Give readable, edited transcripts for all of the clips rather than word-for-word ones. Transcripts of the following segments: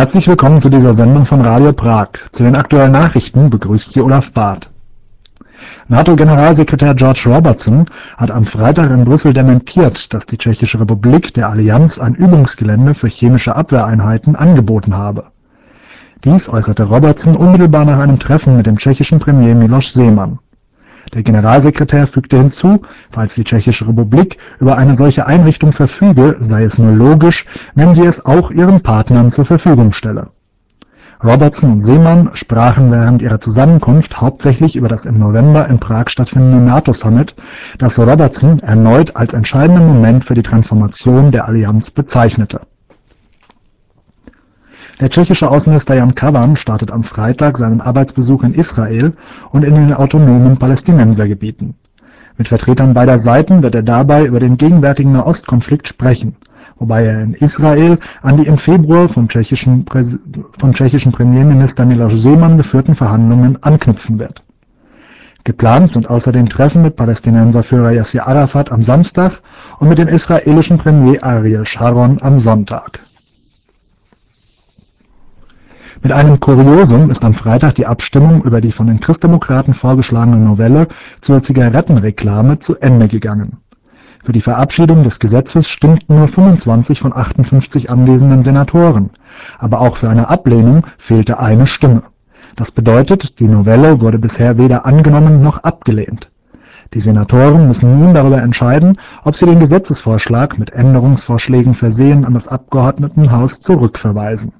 Herzlich willkommen zu dieser Sendung von Radio Prag. Zu den aktuellen Nachrichten begrüßt Sie Olaf Barth. NATO-Generalsekretär George Robertson hat am Freitag in Brüssel dementiert, dass die Tschechische Republik der Allianz ein Übungsgelände für chemische Abwehreinheiten angeboten habe. Dies äußerte Robertson unmittelbar nach einem Treffen mit dem tschechischen Premier Miloš Zeman. Der Generalsekretär fügte hinzu, falls die Tschechische Republik über eine solche Einrichtung verfüge, sei es nur logisch, wenn sie es auch ihren Partnern zur Verfügung stelle. Robertson und Zeman sprachen während ihrer Zusammenkunft hauptsächlich über das im November in Prag stattfindende NATO-Summit, das Robertson erneut als entscheidenden Moment für die Transformation der Allianz bezeichnete. Der tschechische Außenminister Jan Kavan startet am Freitag seinen Arbeitsbesuch in Israel und in den autonomen Palästinensergebieten. Mit Vertretern beider Seiten wird er dabei über den gegenwärtigen Nahostkonflikt sprechen, wobei er in Israel an die im Februar vom tschechischen Premierminister Miloš Zeman geführten Verhandlungen anknüpfen wird. Geplant sind außerdem Treffen mit Palästinenserführer Yasser Arafat am Samstag und mit dem israelischen Premier Ariel Sharon am Sonntag. Mit einem Kuriosum ist am Freitag die Abstimmung über die von den Christdemokraten vorgeschlagene Novelle zur Zigarettenreklame zu Ende gegangen. Für die Verabschiedung des Gesetzes stimmten nur 25 von 58 anwesenden Senatoren, aber auch für eine Ablehnung fehlte eine Stimme. Das bedeutet, die Novelle wurde bisher weder angenommen noch abgelehnt. Die Senatoren müssen nun darüber entscheiden, ob sie den Gesetzesvorschlag mit Änderungsvorschlägen versehen an das Abgeordnetenhaus zurückverweisen.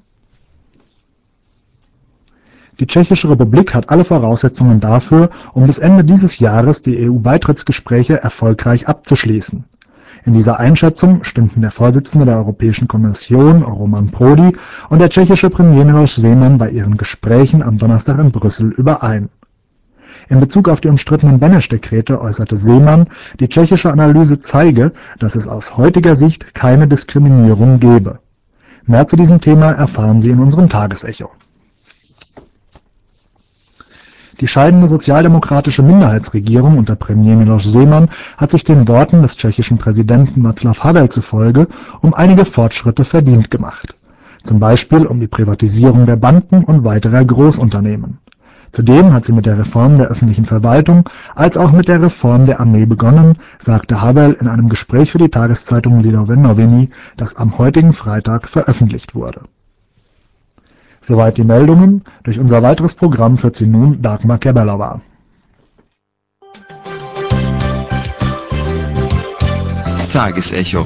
Die Tschechische Republik hat alle Voraussetzungen dafür, um bis Ende dieses Jahres die EU-Beitrittsgespräche erfolgreich abzuschließen. In dieser Einschätzung stimmten der Vorsitzende der Europäischen Kommission, Roman Prodi, und der tschechische Premier Miloš Zeman bei ihren Gesprächen am Donnerstag in Brüssel überein. In Bezug auf die umstrittenen Beneš-Dekrete äußerte Zeman, die tschechische Analyse zeige, dass es aus heutiger Sicht keine Diskriminierung gebe. Mehr zu diesem Thema erfahren Sie in unserem Tagesecho. Die scheidende sozialdemokratische Minderheitsregierung unter Premier Miloš Zeman hat sich den Worten des tschechischen Präsidenten Václav Havel zufolge um einige Fortschritte verdient gemacht, zum Beispiel um die Privatisierung der Banken und weiterer Großunternehmen. Zudem hat sie mit der Reform der öffentlichen Verwaltung als auch mit der Reform der Armee begonnen, sagte Havel in einem Gespräch für die Tageszeitung Lidové noviny, das am heutigen Freitag veröffentlicht wurde. Soweit die Meldungen. Durch unser weiteres Programm führt sie nun Dagmar Kerbelova. Tagesecho.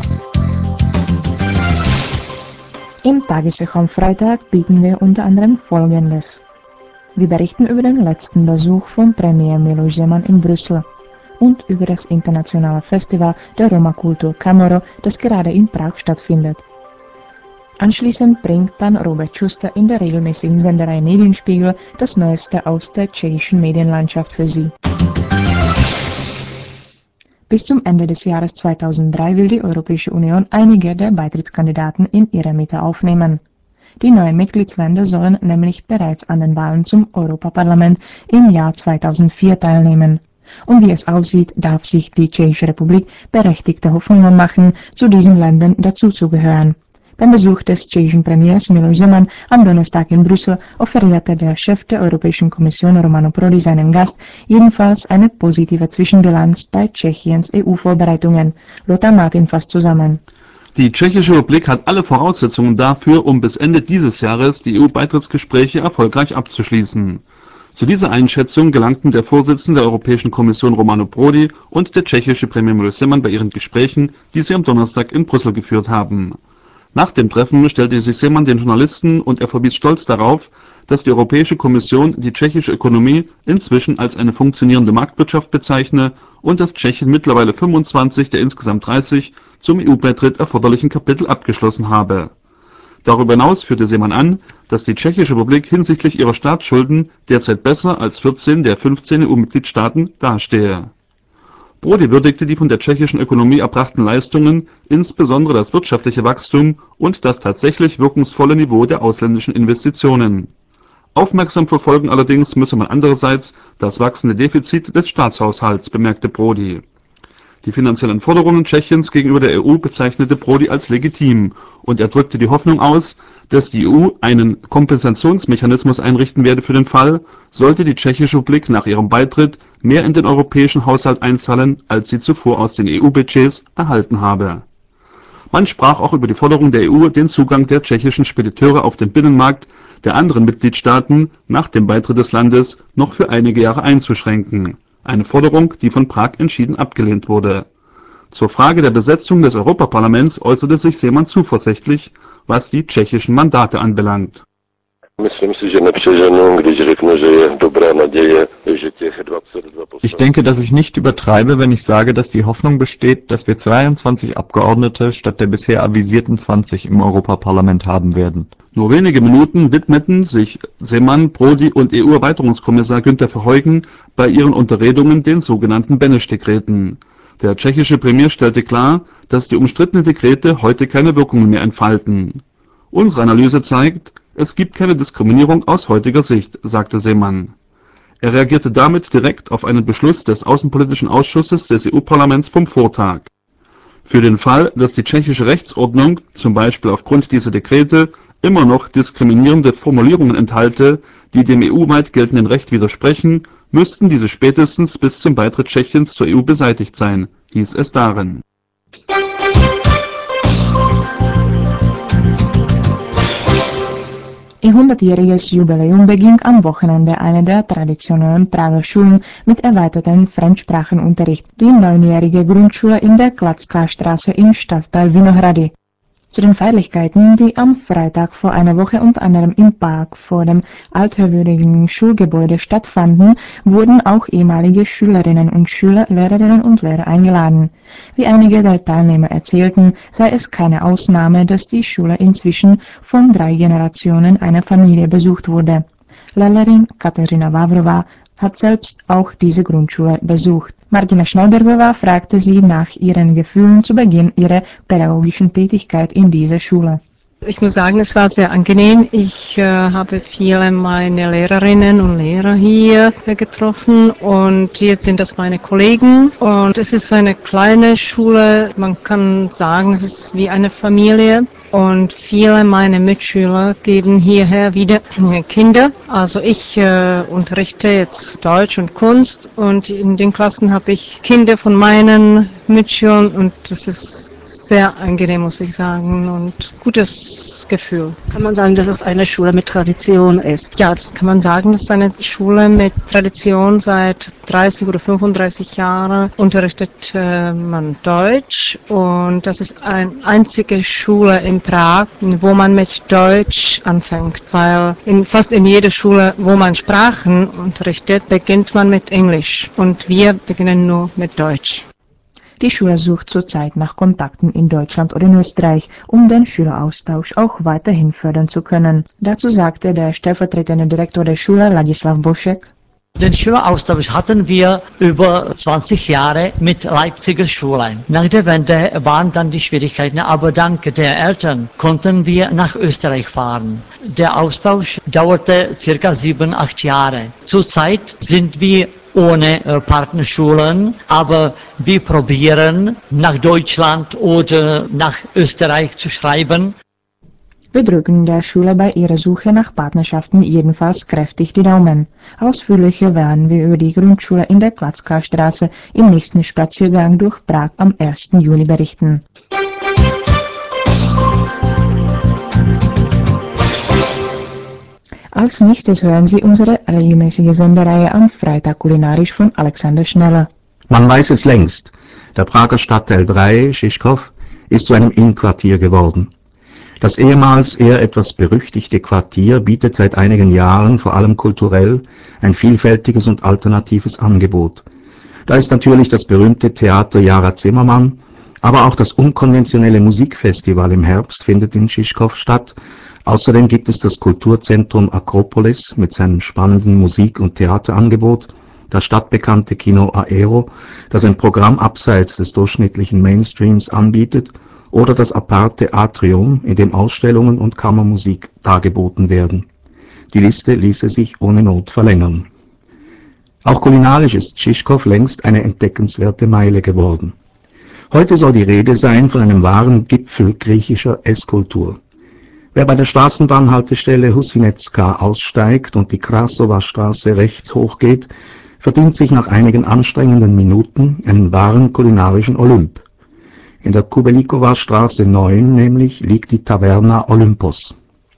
Im Tagesecho am Freitag bieten wir unter anderem Folgendes. Wir berichten über den letzten Besuch von Premier Miloš Zeman in Brüssel und über das internationale Festival der Roma Kultur Kamero, das gerade in Prag stattfindet. Anschließend bringt dann Robert Schuster in der regelmäßigen Senderei Medienspiegel das Neueste aus der tschechischen Medienlandschaft für Sie. Bis zum Ende des Jahres 2003 will die Europäische Union einige der Beitrittskandidaten in ihre Mitte aufnehmen. Die neuen Mitgliedsländer sollen nämlich bereits an den Wahlen zum Europaparlament im Jahr 2004 teilnehmen. Und wie es aussieht, darf sich die Tschechische Republik berechtigte Hoffnungen machen, zu diesen Ländern dazuzugehören. Beim Besuch des tschechischen Premiers Miloš Zeman am Donnerstag in Brüssel offerierte der Chef der Europäischen Kommission Romano Prodi seinem Gast jedenfalls eine positive Zwischenbilanz bei Tschechiens EU-Vorbereitungen. Lothar Martin fasst zusammen. Die Tschechische Republik hat alle Voraussetzungen dafür, um bis Ende dieses Jahres die EU-Beitrittsgespräche erfolgreich abzuschließen. Zu dieser Einschätzung gelangten der Vorsitzende der Europäischen Kommission Romano Prodi und der tschechische Premier Miloš Zeman bei ihren Gesprächen, die sie am Donnerstag in Brüssel geführt haben. Nach dem Treffen stellte sich Zeman den Journalisten und er verwies stolz darauf, dass die Europäische Kommission die tschechische Ökonomie inzwischen als eine funktionierende Marktwirtschaft bezeichne und dass Tschechien mittlerweile 25 der insgesamt 30 zum EU-Beitritt erforderlichen Kapitel abgeschlossen habe. Darüber hinaus führte Zeman an, dass die Tschechische Republik hinsichtlich ihrer Staatsschulden derzeit besser als 14 der 15 EU-Mitgliedstaaten dastehe. Prodi würdigte die von der tschechischen Ökonomie erbrachten Leistungen, insbesondere das wirtschaftliche Wachstum und das tatsächlich wirkungsvolle Niveau der ausländischen Investitionen. Aufmerksam verfolgen allerdings müsse man andererseits das wachsende Defizit des Staatshaushalts, bemerkte Prodi. Die finanziellen Forderungen Tschechiens gegenüber der EU bezeichnete Prodi als legitim und er drückte die Hoffnung aus, dass die EU einen Kompensationsmechanismus einrichten werde für den Fall, sollte die Tschechische Republik nach ihrem Beitritt mehr in den europäischen Haushalt einzahlen, als sie zuvor aus den EU-Budgets erhalten habe. Man sprach auch über die Forderung der EU, den Zugang der tschechischen Spediteure auf den Binnenmarkt der anderen Mitgliedstaaten nach dem Beitritt des Landes noch für einige Jahre einzuschränken. Eine Forderung, die von Prag entschieden abgelehnt wurde. Zur Frage der Besetzung des Europaparlaments äußerte sich Zeman zuversichtlich, was die tschechischen Mandate anbelangt. Ich denke, dass ich nicht übertreibe, wenn ich sage, dass die Hoffnung besteht, dass wir 22 Abgeordnete statt der bisher avisierten 20 im Europaparlament haben werden. Nur wenige Minuten widmeten sich Zeman, Prodi und EU-Erweiterungskommissar Günther Verheugen bei ihren Unterredungen den sogenannten Beneš-Dekreten. Der tschechische Premier stellte klar, dass die umstrittenen Dekrete heute keine Wirkungen mehr entfalten. Unsere Analyse zeigt, es gibt keine Diskriminierung aus heutiger Sicht, sagte Zeman. Er reagierte damit direkt auf einen Beschluss des Außenpolitischen Ausschusses des EU-Parlaments vom Vortag. Für den Fall, dass die tschechische Rechtsordnung, zum Beispiel aufgrund dieser Dekrete, immer noch diskriminierende Formulierungen enthalte, die dem EU-weit geltenden Recht widersprechen, müssten diese spätestens bis zum Beitritt Tschechiens zur EU beseitigt sein, hieß es darin. Ihr 100-jähriges Jubiläum beging am Wochenende eine der traditionellen Prager Schulen mit erweitertem Fremdsprachenunterricht, die 9-jährige Grundschule in der Klatzka-Straße im Stadtteil Vinohrady. Zu den Feierlichkeiten, die am Freitag vor einer Woche unter anderem im Park vor dem altehrwürdigen Schulgebäude stattfanden, wurden auch ehemalige Schülerinnen und Schüler, Lehrerinnen und Lehrer eingeladen. Wie einige der Teilnehmer erzählten, sei es keine Ausnahme, dass die Schule inzwischen von 3 Generationen einer Familie besucht wurde. Lehrerin Kateřina Vavrova hat selbst auch diese Grundschule besucht. Martina Schnellbergová fragte sie nach ihren Gefühlen zu Beginn ihrer pädagogischen Tätigkeit in dieser Schule. Ich muss sagen, es war sehr angenehm. Ich habe viele meiner Lehrerinnen und Lehrer hier getroffen und jetzt sind das meine Kollegen. Und es ist eine kleine Schule, man kann sagen, es ist wie eine Familie. Und viele meiner Mitschüler geben hierher wieder Kinder. Also ich unterrichte jetzt Deutsch und Kunst und in den Klassen habe ich Kinder von meinen Mitschülern und das ist sehr angenehm, muss ich sagen, und gutes Gefühl. Kann man sagen, dass es eine Schule mit Tradition ist? Ja, das kann man sagen, das ist eine Schule mit Tradition. Seit 30 oder 35 Jahren unterrichtet man Deutsch und das ist eine einzige Schule in Prag, wo man mit Deutsch anfängt, weil fast in jeder Schule, wo man Sprachen unterrichtet, beginnt man mit Englisch und wir beginnen nur mit Deutsch. Die Schule sucht zurzeit nach Kontakten in Deutschland oder in Österreich, um den Schüleraustausch auch weiterhin fördern zu können. Dazu sagte der stellvertretende Direktor der Schule, Ladislav Bošek: Den Schüleraustausch hatten wir über 20 Jahre mit Leipziger Schulen. Nach der Wende waren dann die Schwierigkeiten, aber dank der Eltern konnten wir nach Österreich fahren. Der Austausch dauerte circa 7-8 Jahre. Zurzeit sind wir ohne Partnerschulen, aber wir probieren nach Deutschland oder nach Österreich zu schreiben. Wir drücken der Schule bei ihrer Suche nach Partnerschaften jedenfalls kräftig die Daumen. Ausführlicher werden wir über die Grundschule in der Klatzka-Straße im nächsten Spaziergang durch Prag am 1. Juni berichten. Als nächstes hören Sie unsere regelmäßige Sendereihe am Freitag kulinarisch von Alexander Schneller. Man weiß es längst. Der Prager Stadtteil 3, Žižkov, ist zu einem Innenquartier geworden. Das ehemals eher etwas berüchtigte Quartier bietet seit einigen Jahren vor allem kulturell ein vielfältiges und alternatives Angebot. Da ist natürlich das berühmte Theater Jara Zimmermann, aber auch das unkonventionelle Musikfestival im Herbst findet in Žižkov statt. Außerdem gibt es das Kulturzentrum Akropolis mit seinem spannenden Musik- und Theaterangebot, das stadtbekannte Kino Aero, das ein Programm abseits des durchschnittlichen Mainstreams anbietet, oder das aparte Atrium, in dem Ausstellungen und Kammermusik dargeboten werden. Die Liste ließe sich ohne Not verlängern. Auch kulinarisch ist Žižkov längst eine entdeckenswerte Meile geworden. Heute soll die Rede sein von einem wahren Gipfel griechischer Esskultur. Wer bei der Straßenbahnhaltestelle Husinecka aussteigt und die Krasova-Straße rechts hochgeht, verdient sich nach einigen anstrengenden Minuten einen wahren kulinarischen Olymp. In der Kubelikova-Straße 9 nämlich liegt die Taverna Olympos.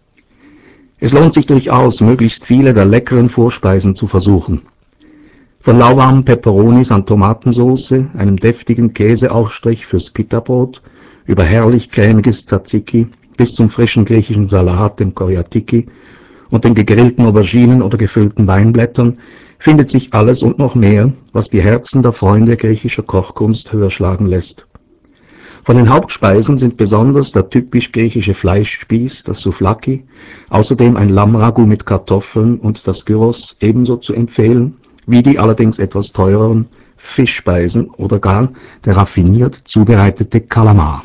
Es lohnt sich durchaus, möglichst viele der leckeren Vorspeisen zu versuchen. Von lauwarmen Peperonis an Tomatensauce, einem deftigen Käseaufstrich fürs Pitabrot, über herrlich cremiges Tzatziki bis zum frischen griechischen Salat, dem Koryatiki, und den gegrillten Auberginen oder gefüllten Weinblättern findet sich alles und noch mehr, was die Herzen der Freunde griechischer Kochkunst höher schlagen lässt. Von den Hauptspeisen sind besonders der typisch griechische Fleischspieß, das Souvlaki, außerdem ein Lammragout mit Kartoffeln und das Gyros ebenso zu empfehlen, wie die allerdings etwas teureren Fischspeisen oder gar der raffiniert zubereitete Kalamar.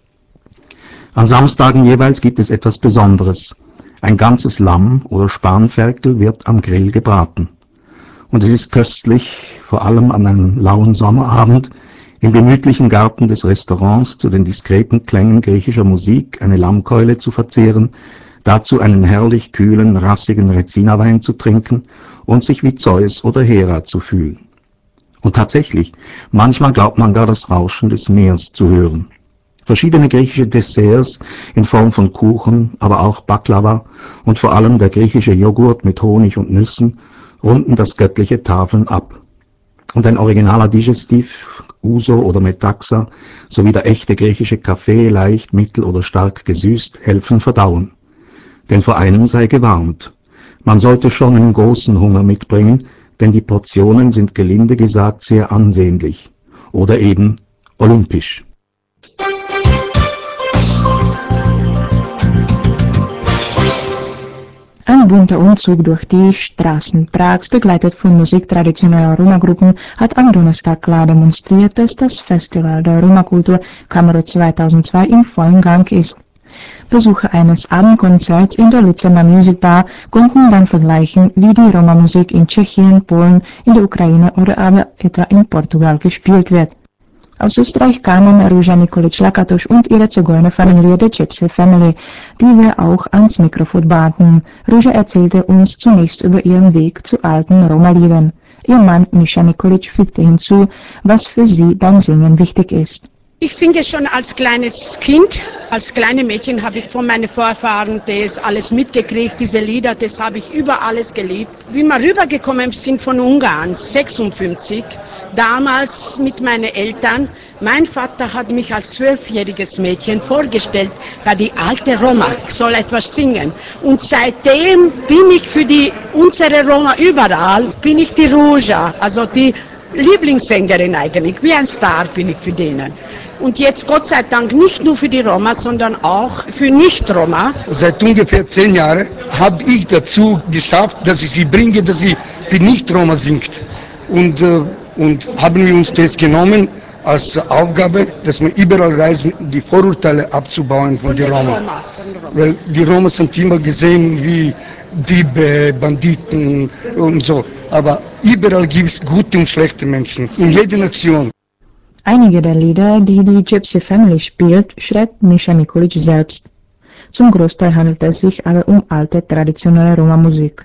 An Samstagen jeweils gibt es etwas Besonderes. Ein ganzes Lamm oder Spanferkel wird am Grill gebraten. Und es ist köstlich, vor allem an einem lauen Sommerabend, im gemütlichen Garten des Restaurants zu den diskreten Klängen griechischer Musik eine Lammkeule zu verzehren, dazu einen herrlich kühlen, rassigen Rezina-Wein zu trinken und sich wie Zeus oder Hera zu fühlen. Und tatsächlich, manchmal glaubt man gar das Rauschen des Meeres zu hören. Verschiedene griechische Desserts in Form von Kuchen, aber auch Baklava und vor allem der griechische Joghurt mit Honig und Nüssen runden das göttliche Tafeln ab. Und ein originaler Digestif, Uso oder Metaxa, sowie der echte griechische Kaffee, leicht, mittel oder stark gesüßt, helfen verdauen. Denn vor einem sei gewarnt. Man sollte schon einen großen Hunger mitbringen, denn die Portionen sind gelinde gesagt sehr ansehnlich. Oder eben olympisch. Ein bunter Umzug durch die Straßen Prags, begleitet von Musik traditioneller Roma-Gruppen, hat am Donnerstag klar demonstriert, dass das Festival der Roma-Kultur Kamero 2002 im vollen Gang ist. Besucher eines Abendkonzerts in der Luzerner Music Bar konnten dann vergleichen, wie die Roma-Musik in Tschechien, Polen, in der Ukraine oder aber etwa in Portugal gespielt wird. Aus Österreich kamen Ruža Nikolić-Lakatoš und ihre Zigeunerfamilie, der Gypsy Family, die wir auch ans Mikrofon baten. Ruža erzählte uns zunächst über ihren Weg zu alten Roma-Liedern. Ihr Mann Mischa Nikolić fügte hinzu, was für sie beim Singen wichtig ist. Ich singe schon als kleines Kind, als kleine Mädchen habe ich von meinen Vorfahren das alles mitgekriegt, diese Lieder, das habe ich über alles geliebt. Wie wir rübergekommen sind von Ungarn, 56, damals mit meinen Eltern, mein Vater hat mich als 12-jähriges Mädchen vorgestellt bei die alte Roma, ich soll etwas singen. Und seitdem bin ich für unsere Roma überall, bin ich die Ruža, also die Lieblingssängerin eigentlich, wie ein Star bin ich für denen. Und jetzt Gott sei Dank nicht nur für die Roma, sondern auch für Nicht-Roma. Seit ungefähr 10 Jahren habe ich dazu geschafft, dass ich sie bringe, dass sie für Nicht-Roma singt. Und haben wir uns das genommen als Aufgabe, dass wir überall reisen, die Vorurteile abzubauen von den Roma. Weil die Roma sind immer gesehen wie Diebe, Banditen und so. Aber überall gibt es gute und schlechte Menschen, in jeder Nation. Einige der Lieder, die die Gypsy Family spielt, schreibt Mischa Nikolić selbst. Zum Großteil handelt es sich aber um alte, traditionelle Roma-Musik.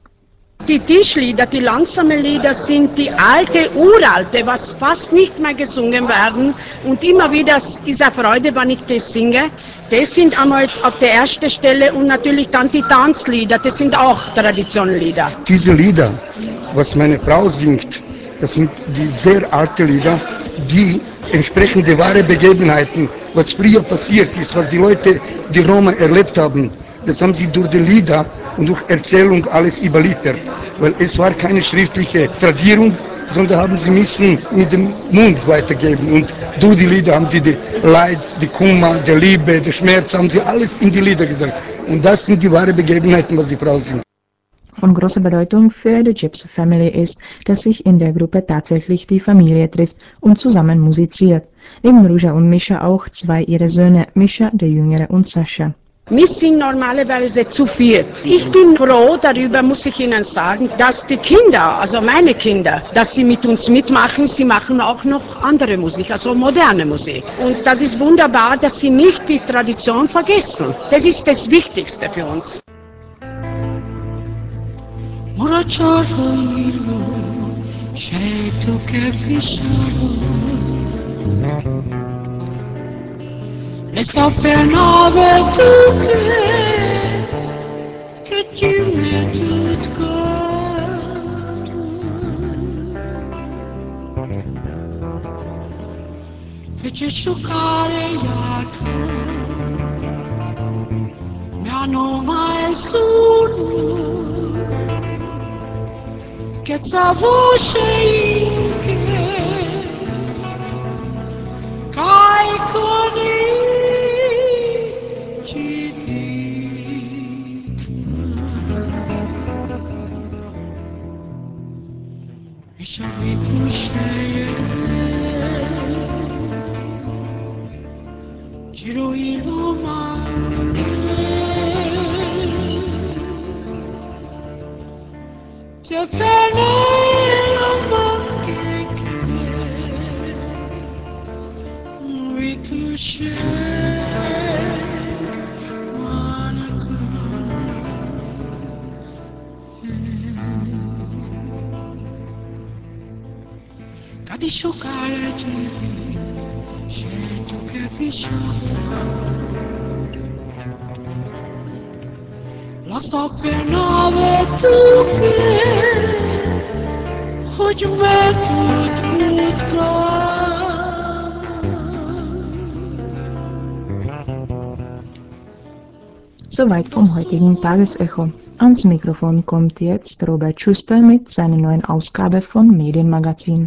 Die Tischlieder, die langsamen Lieder sind die alte, uralte, was fast nicht mehr gesungen werden. Und immer wieder ist eine Freude, wenn ich das singe. Das sind einmal auf der ersten Stelle und natürlich dann die Tanzlieder, das sind auch Traditionlieder. Diese Lieder, was meine Frau singt, das sind die sehr alten Lieder, die entsprechende wahre Begebenheiten, was früher passiert ist, was die Leute, die Roma erlebt haben, das haben sie durch die Lieder und durch Erzählung alles überliefert. Weil es war keine schriftliche Tradierung, sondern haben sie müssen mit dem Mund weitergeben. Und durch die Lieder haben sie die Leid, die Kummer, die Liebe, den Schmerz, haben sie alles in die Lieder gesagt. Und das sind die wahren Begebenheiten, was die Frau singt. Von großer Bedeutung für die Gypsy Family ist, dass sich in der Gruppe tatsächlich die Familie trifft und zusammen musiziert. Neben Ruža und Mischa auch 2 ihrer Söhne, Mischa, der Jüngere, und Sascha. Wir sind normalerweise zu viert. Ich bin froh darüber, muss ich Ihnen sagen, dass die Kinder, also meine Kinder, dass sie mit uns mitmachen. Sie machen auch noch andere Musik, also moderne Musik. Und das ist wunderbar, dass sie nicht die Tradition vergessen. Das ist das Wichtigste für uns. Le soffernobe tu che tu me tutto fece sciocare gli altri mi hanno mai solo che sa voce in che kai con ich hab wie du giro il mare te ferne la mare wie tu di sciocare scelto che la soffernobe tu che oggi me tutto Soweit vom heutigen Tagesecho. Ans Mikrofon kommt jetzt Robert Schuster mit seiner neuen Ausgabe von Medienmagazin.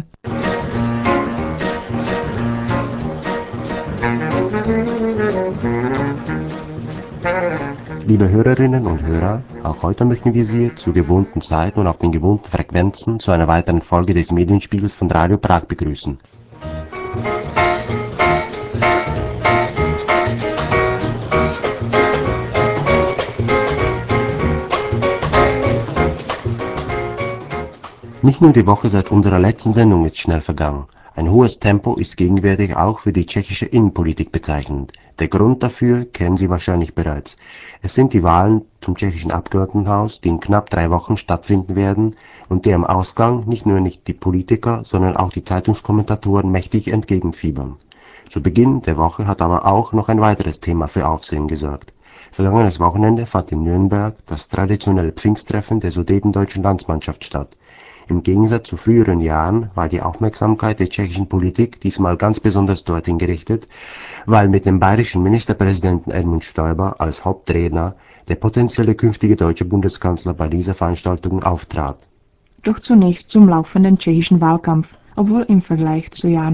Liebe Hörerinnen und Hörer, auch heute möchten wir Sie zur gewohnten Zeit und auf den gewohnten Frequenzen zu einer weiteren Folge des Medienspiegels von Radio Prag begrüßen. Nicht nur die Woche seit unserer letzten Sendung ist schnell vergangen. Ein hohes Tempo ist gegenwärtig auch für die tschechische Innenpolitik bezeichnend. Der Grund dafür kennen Sie wahrscheinlich bereits. Es sind die Wahlen zum tschechischen Abgeordnetenhaus, die in knapp 3 Wochen stattfinden werden und deren Ausgang nicht nur die Politiker, sondern auch die Zeitungskommentatoren mächtig entgegenfiebern. Zu Beginn der Woche hat aber auch noch ein weiteres Thema für Aufsehen gesorgt. Vergangenes Wochenende fand in Nürnberg das traditionelle Pfingsttreffen der sudetendeutschen Landsmannschaft statt. Im Gegensatz zu früheren Jahren war die Aufmerksamkeit der tschechischen Politik diesmal ganz besonders dorthin gerichtet, weil mit dem bayerischen Ministerpräsidenten Edmund Stoiber als Hauptredner der potenzielle künftige deutsche Bundeskanzler bei dieser Veranstaltung auftrat. Doch zunächst zum laufenden tschechischen Wahlkampf. Obwohl im Vergleich zu Jahr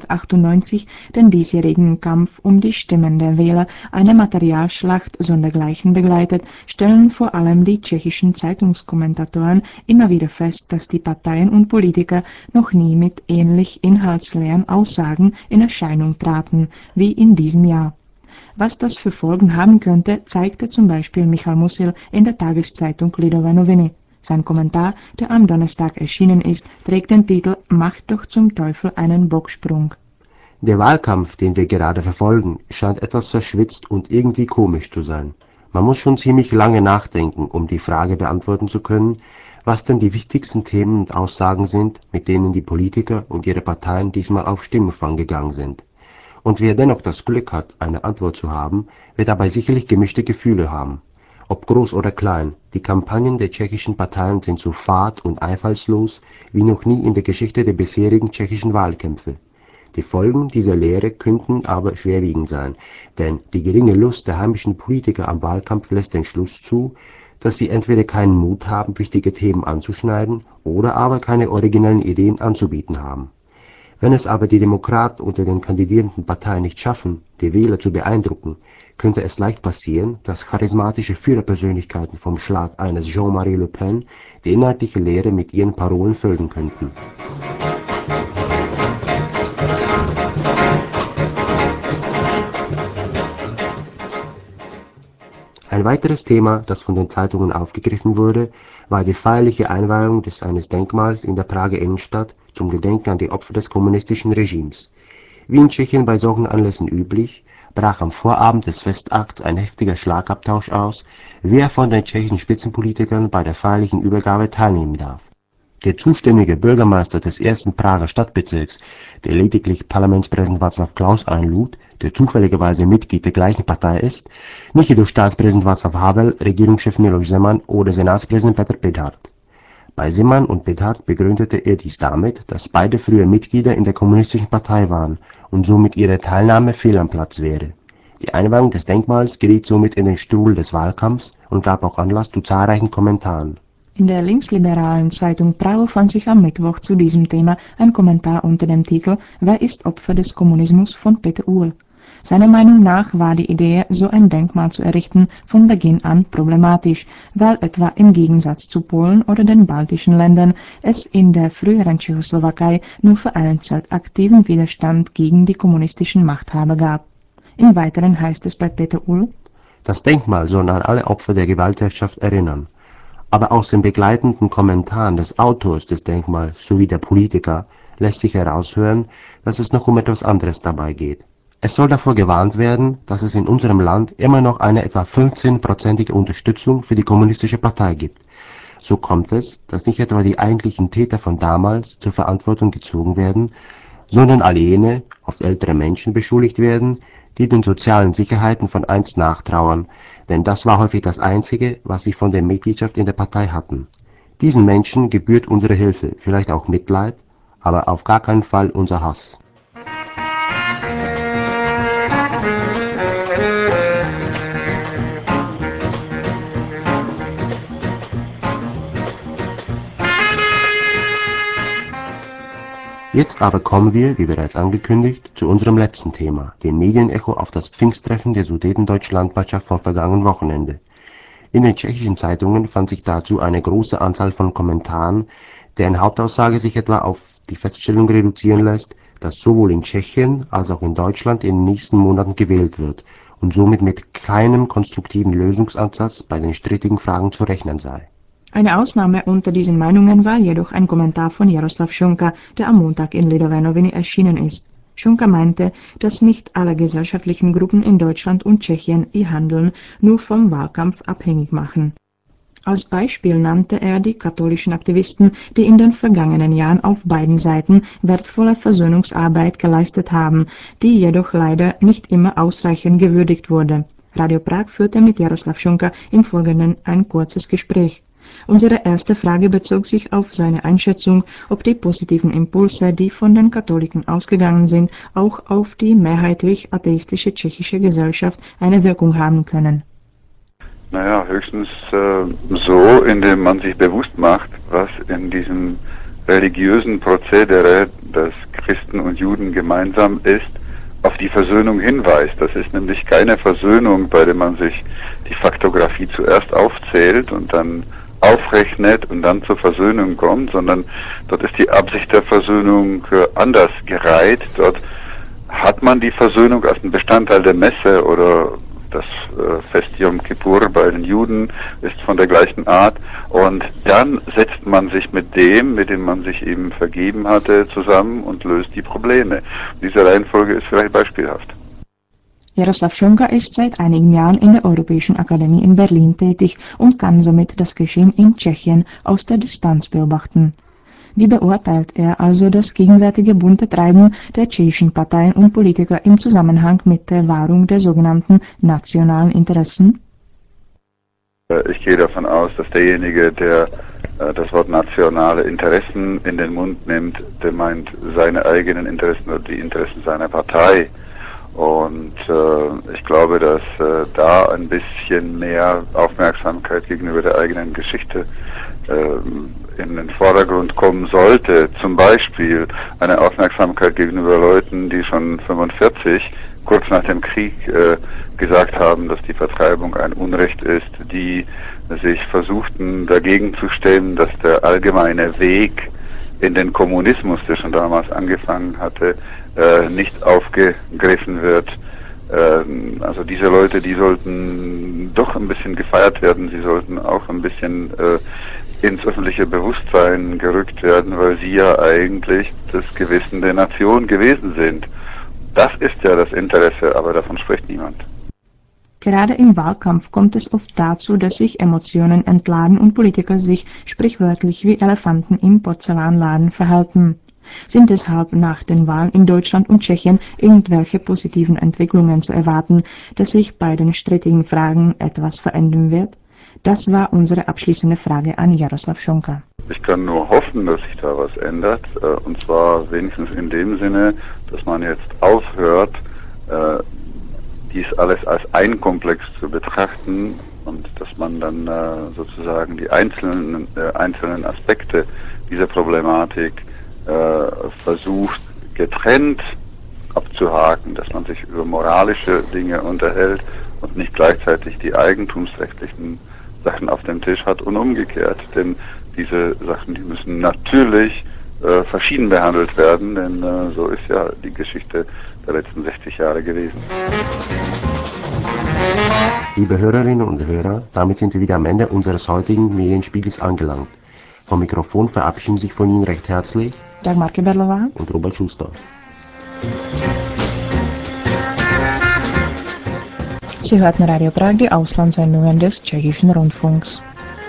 1998 den diesjährigen Kampf um die Stimmen der Wähler eine Materialschlacht sondergleichen begleitet, stellen vor allem die tschechischen Zeitungskommentatoren immer wieder fest, dass die Parteien und Politiker noch nie mit ähnlich inhaltsleeren Aussagen in Erscheinung traten wie in diesem Jahr. Was das für Folgen haben könnte, zeigte zum Beispiel Michal Musil in der Tageszeitung Lidové noviny. Sein Kommentar, der am Donnerstag erschienen ist, trägt den Titel »Macht doch zum Teufel einen Bocksprung«. Der Wahlkampf, den wir gerade verfolgen, scheint etwas verschwitzt und irgendwie komisch zu sein. Man muss schon ziemlich lange nachdenken, um die Frage beantworten zu können, was denn die wichtigsten Themen und Aussagen sind, mit denen die Politiker und ihre Parteien diesmal auf Stimmfang gegangen sind. Und wer dennoch das Glück hat, eine Antwort zu haben, wird dabei sicherlich gemischte Gefühle haben. Ob groß oder klein, die Kampagnen der tschechischen Parteien sind so fad und einfallslos wie noch nie in der Geschichte der bisherigen tschechischen Wahlkämpfe. Die Folgen dieser Lehre könnten aber schwerwiegend sein, denn die geringe Lust der heimischen Politiker am Wahlkampf lässt den Schluss zu, dass sie entweder keinen Mut haben, wichtige Themen anzuschneiden, oder aber keine originellen Ideen anzubieten haben. Wenn es aber die Demokraten unter den kandidierenden Parteien nicht schaffen, die Wähler zu beeindrucken, könnte es leicht passieren, dass charismatische Führerpersönlichkeiten vom Schlag eines Jean-Marie Le Pen die inhaltliche Lehre mit ihren Parolen folgen könnten. Ein weiteres Thema, das von den Zeitungen aufgegriffen wurde, war die feierliche Einweihung eines Denkmals in der Prager Innenstadt zum Gedenken an die Opfer des kommunistischen Regimes. Wie in Tschechien bei solchen Anlässen üblich, brach am Vorabend des Festakts ein heftiger Schlagabtausch aus, wer von den tschechischen Spitzenpolitikern bei der feierlichen Übergabe teilnehmen darf. Der zuständige Bürgermeister des ersten Prager Stadtbezirks, der lediglich Parlamentspräsident Václav Klaus einlud, der zufälligerweise Mitglied der gleichen Partei ist, nicht jedoch Staatspräsident Václav Havel, Regierungschef Miloš Zeman oder Senatspräsident Petr Pithart. Bei Zeman und Pithart begründete er dies damit, dass beide früher Mitglieder in der kommunistischen Partei waren und somit ihre Teilnahme fehl am Platz wäre. Die Einweihung des Denkmals geriet somit in den Strudel des Wahlkampfs und gab auch Anlass zu zahlreichen Kommentaren. In der linksliberalen Zeitung Pravo fand sich am Mittwoch zu diesem Thema ein Kommentar unter dem Titel »Wer ist Opfer des Kommunismus?« von Peter Uhl. Seiner Meinung nach war die Idee, so ein Denkmal zu errichten, von Beginn an problematisch, weil etwa im Gegensatz zu Polen oder den baltischen Ländern es in der früheren Tschechoslowakei nur vereinzelt aktiven Widerstand gegen die kommunistischen Machthaber gab. Im Weiteren heißt es bei Peter Uhl: Das Denkmal soll an alle Opfer der Gewaltherrschaft erinnern. Aber aus den begleitenden Kommentaren des Autors des Denkmals sowie der Politiker lässt sich heraushören, dass es noch um etwas anderes dabei geht. Es soll davor gewarnt werden, dass es in unserem Land immer noch eine etwa 15-prozentige Unterstützung für die kommunistische Partei gibt. So kommt es, dass nicht etwa die eigentlichen Täter von damals zur Verantwortung gezogen werden, sondern all jene, oft ältere Menschen, beschuldigt werden, die den sozialen Sicherheiten von einst nachtrauern, denn das war häufig das Einzige, was sie von der Mitgliedschaft in der Partei hatten. Diesen Menschen gebührt unsere Hilfe, vielleicht auch Mitleid, aber auf gar keinen Fall unser Hass. Jetzt aber kommen wir, wie bereits angekündigt, zu unserem letzten Thema, dem Medienecho auf das Pfingsttreffen der Sudetendeutschen Landwirtschaft vom vergangenen Wochenende. In den tschechischen Zeitungen fand sich dazu eine große Anzahl von Kommentaren, deren Hauptaussage sich etwa auf die Feststellung reduzieren lässt, dass sowohl in Tschechien als auch in Deutschland in den nächsten Monaten gewählt wird und somit mit keinem konstruktiven Lösungsansatz bei den strittigen Fragen zu rechnen sei. Eine Ausnahme unter diesen Meinungen war jedoch ein Kommentar von Jaroslav Šonka, der am Montag in Lidové noviny erschienen ist. Šonka meinte, dass nicht alle gesellschaftlichen Gruppen in Deutschland und Tschechien ihr Handeln nur vom Wahlkampf abhängig machen. Als Beispiel nannte er die katholischen Aktivisten, die in den vergangenen Jahren auf beiden Seiten wertvolle Versöhnungsarbeit geleistet haben, die jedoch leider nicht immer ausreichend gewürdigt wurde. Radio Prag führte mit Jaroslav Šonka im Folgenden ein kurzes Gespräch. Unsere erste Frage bezog sich auf seine Einschätzung, ob die positiven Impulse, die von den Katholiken ausgegangen sind, auch auf die mehrheitlich atheistische tschechische Gesellschaft eine Wirkung haben können. Naja, höchstens so, indem man sich bewusst macht, was in diesem religiösen Prozedere, das Christen und Juden gemeinsam ist, auf die Versöhnung hinweist. Das ist nämlich keine Versöhnung, bei der man sich die Faktographie zuerst aufzählt und dann aufrechnet und dann zur Versöhnung kommt, sondern dort ist die Absicht der Versöhnung anders gereiht. Dort hat man die Versöhnung als einen Bestandteil der Messe, oder das Fest Yom Kippur bei den Juden ist von der gleichen Art, und dann setzt man sich mit dem man sich eben vergeben hatte, zusammen und löst die Probleme. Diese Reihenfolge ist vielleicht beispielhaft. Jaroslav Šonka ist seit einigen Jahren in der Europäischen Akademie in Berlin tätig und kann somit das Geschehen in Tschechien aus der Distanz beobachten. Wie beurteilt er also das gegenwärtige bunte Treiben der tschechischen Parteien und Politiker im Zusammenhang mit der Wahrung der sogenannten nationalen Interessen? Ich gehe davon aus, dass derjenige, der das Wort nationale Interessen in den Mund nimmt, der meint seine eigenen Interessen oder die Interessen seiner Partei. Und ich glaube, dass da ein bisschen mehr Aufmerksamkeit gegenüber der eigenen Geschichte in den Vordergrund kommen sollte. Zum Beispiel eine Aufmerksamkeit gegenüber Leuten, die schon 1945, kurz nach dem Krieg, gesagt haben, dass die Vertreibung ein Unrecht ist, die sich versuchten dagegen zu stellen, dass der allgemeine Weg in den Kommunismus, der schon damals angefangen hatte, nicht aufgegriffen wird. Also diese Leute, die sollten doch ein bisschen gefeiert werden, sie sollten auch ein bisschen ins öffentliche Bewusstsein gerückt werden, weil sie ja eigentlich das Gewissen der Nation gewesen sind. Das ist ja das Interesse, aber davon spricht niemand. Gerade im Wahlkampf kommt es oft dazu, dass sich Emotionen entladen und Politiker sich sprichwörtlich wie Elefanten im Porzellanladen verhalten. Sind deshalb nach den Wahlen in Deutschland und Tschechien irgendwelche positiven Entwicklungen zu erwarten, dass sich bei den strittigen Fragen etwas verändern wird? Das war unsere abschließende Frage an Jaroslav Schonka. Ich kann nur hoffen, dass sich da was ändert, und zwar wenigstens in dem Sinne, dass man jetzt aufhört, dies alles als ein Komplex zu betrachten und dass man dann sozusagen die einzelnen Aspekte dieser Problematik versucht getrennt abzuhaken, dass man sich über moralische Dinge unterhält und nicht gleichzeitig die eigentumsrechtlichen Sachen auf dem Tisch hat und umgekehrt. Denn diese Sachen, die müssen natürlich verschieden behandelt werden, denn so ist ja die Geschichte der letzten 60 Jahre gewesen. Liebe Hörerinnen und Hörer, damit sind wir wieder am Ende unseres heutigen Medienspiegels angelangt. Vom Mikrofon verabschieden sich von Ihnen recht herzlich Dagmar Keberlová und Robert Schuster. Sie hörten Radio Prag, die Auslandssendungen des Tschechischen Rundfunks.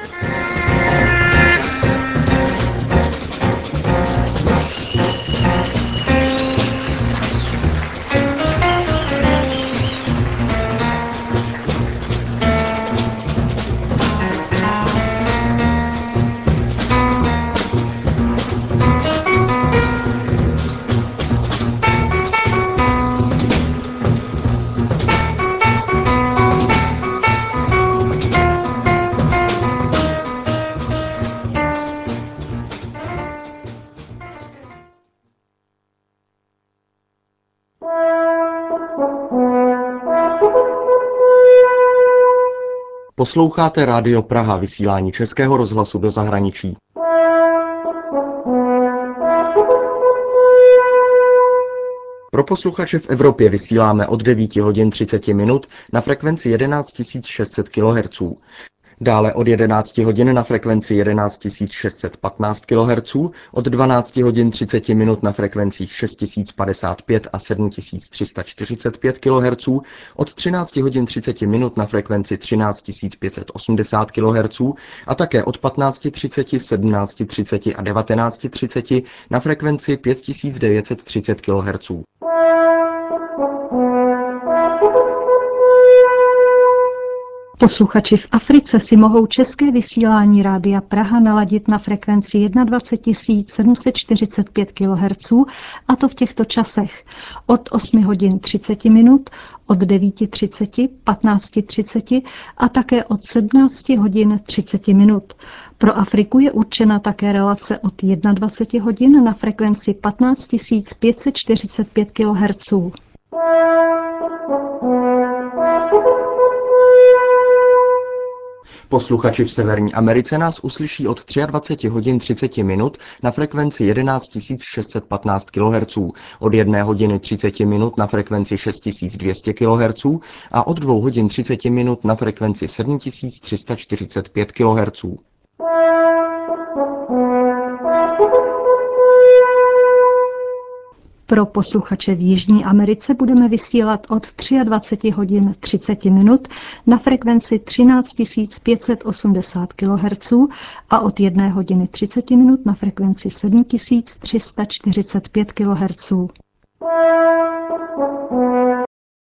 Posloucháte Rádio Praha, vysílání Českého rozhlasu do zahraničí. Pro posluchače v Evropě vysíláme od 9 hodin 30 minut na frekvenci 11 600 kHz. Dále od 11 hodin na frekvenci 11 615 kHz, od 12 hodin 30 minut na frekvencích 6055 a 7345 kHz, od 13 hodin 30 minut na frekvenci 13 580 kHz a také od 15:30, 17:30 a 19:30 na frekvenci 5930 kHz. Posluchači v Africe si mohou české vysílání Rádia Praha naladit na frekvenci 21 745 kHz, a to v těchto časech: od 8 hodin 30 minut, od 9:30, 15:30 a také od 17 hodin 30 minut. Pro Afriku je určena také relace od 21 hodin na frekvenci 15 545 kHz. Posluchači v Severní Americe nás uslyší od 23 hodin 30 minut na frekvenci 11 615 kHz, od 1 hodiny 30 minut na frekvenci 6200 kHz a od 2 hodin 30 minut na frekvenci 7345 kHz. Pro posluchače v Jižní Americe budeme vysílat od 23 hodin 30 minut na frekvenci 13 580 kHz a od 1 hodiny 30 minut na frekvenci 7345 kHz.